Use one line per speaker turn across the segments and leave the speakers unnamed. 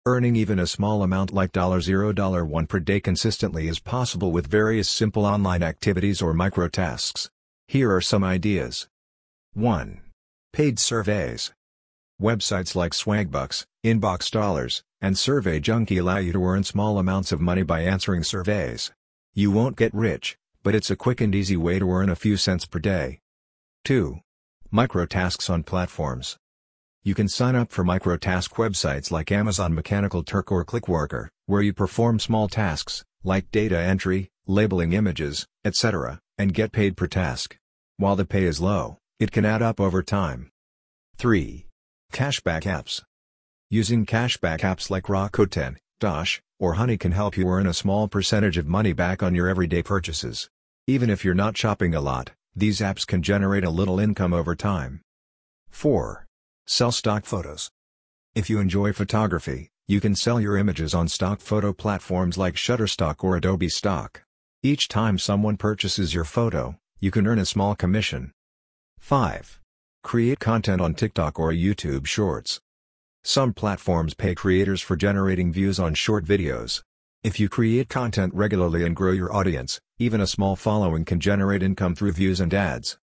Earning even a small amount like $0.01 per day consistently is possible with various simple online activities or microtasks. Here are some ideas. 1. Paid surveys. Websites like Swagbucks, Inbox Dollars, and Survey Junkie allow you to earn small amounts of money by answering surveys. You won't get rich, but it's a quick and easy way to earn a few cents per day. 2. Microtasks on platforms. You can sign up for microtask websites like Amazon Mechanical Turk or Clickworker, where you perform small tasks, like data entry, labeling images, etc., and get paid per task. While the pay is low, it can add up over time. 3. Cashback apps. Using cashback apps like Rakuten, Dash, or Honey can help you earn a small percentage of money back on your everyday purchases. Even if you're not shopping a lot, these apps can generate a little income over time. 4. Sell stock photos. If you enjoy photography, you can sell your images on stock photo platforms like Shutterstock or Adobe Stock. Each time someone purchases your photo, you can earn a small commission. 5. Create content on TikTok or YouTube Shorts. Some platforms pay creators for generating views on short videos. If you create content regularly and grow your audience, even a small following can generate income through views and ads.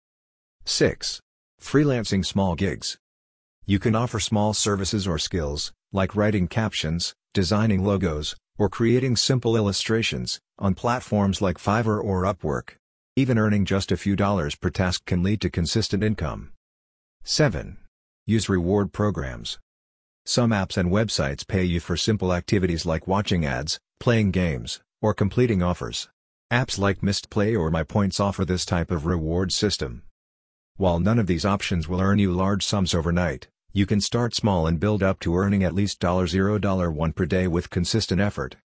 6. Freelancing small gigs. You can offer small services or skills, like writing captions, designing logos, or creating simple illustrations, on platforms like Fiverr or Upwork. Even earning just a few dollars per task can lead to consistent income. 7. Use reward programs. Some apps and websites pay you for simple activities like watching ads, playing games, or completing offers. Apps like Mistplay or MyPoints offer this type of reward system. While none of these options will earn you large sums overnight, you can start small and build up to earning at least $0.01 per day with consistent effort.